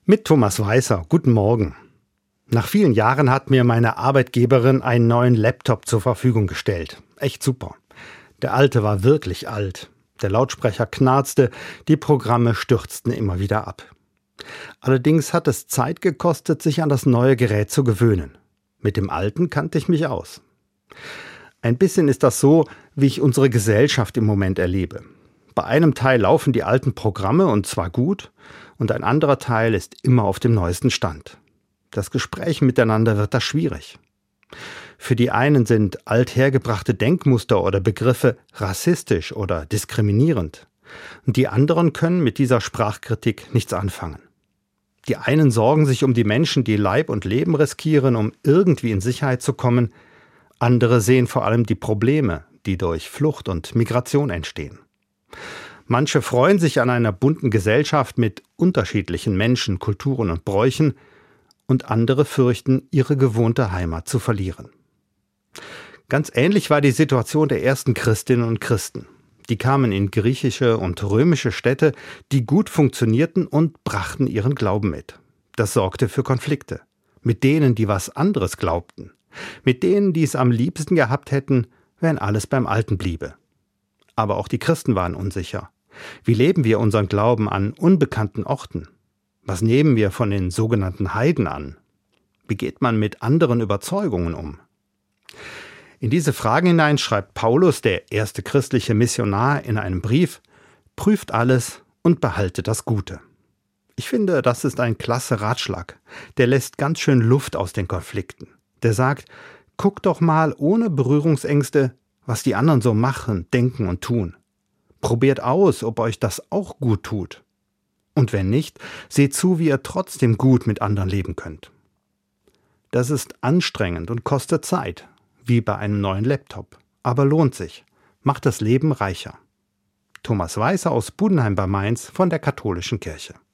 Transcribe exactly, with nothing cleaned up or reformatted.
Mit Thomas Weißer. Guten Morgen. Nach vielen Jahren hat mir meine Arbeitgeberin einen neuen Laptop zur Verfügung gestellt. Echt super. Der alte war wirklich alt. Der Lautsprecher knarzte, die Programme stürzten immer wieder ab. Allerdings hat es Zeit gekostet, sich an das neue Gerät zu gewöhnen. Mit dem alten kannte ich mich aus. Ein bisschen ist das so, wie ich unsere Gesellschaft im Moment erlebe. Bei einem Teil laufen die alten Programme und zwar gut, und ein anderer Teil ist immer auf dem neuesten Stand. Das Gespräch miteinander wird da schwierig. Für die einen sind althergebrachte Denkmuster oder Begriffe rassistisch oder diskriminierend. Und die anderen können mit dieser Sprachkritik nichts anfangen. Die einen sorgen sich um die Menschen, die Leib und Leben riskieren, um irgendwie in Sicherheit zu kommen. Andere sehen vor allem die Probleme, die durch Flucht und Migration entstehen. Manche freuen sich an einer bunten Gesellschaft mit unterschiedlichen Menschen, Kulturen und Bräuchen, und andere fürchten, ihre gewohnte Heimat zu verlieren. Ganz ähnlich war die Situation der ersten Christinnen und Christen. Die kamen in griechische und römische Städte, die gut funktionierten, und brachten ihren Glauben mit. Das sorgte für Konflikte. Mit denen, die was anderes glaubten. Mit denen, die es am liebsten gehabt hätten, wenn alles beim Alten bliebe. Aber auch die Christen waren unsicher. Wie leben wir unseren Glauben an unbekannten Orten? Was nehmen wir von den sogenannten Heiden an? Wie geht man mit anderen Überzeugungen um? In diese Fragen hinein schreibt Paulus, der erste christliche Missionar, in einem Brief: Prüft alles und behaltet das Gute. Ich finde, das ist ein klasse Ratschlag. Der lässt ganz schön Luft aus den Konflikten. Der sagt, guckt doch mal ohne Berührungsängste, was die anderen so machen, denken und tun. Probiert aus, ob euch das auch gut tut. Und wenn nicht, seht zu, wie ihr trotzdem gut mit anderen leben könnt. Das ist anstrengend und kostet Zeit, wie bei einem neuen Laptop. Aber lohnt sich, macht das Leben reicher. Thomas Weißer aus Budenheim bei Mainz von der Katholischen Kirche.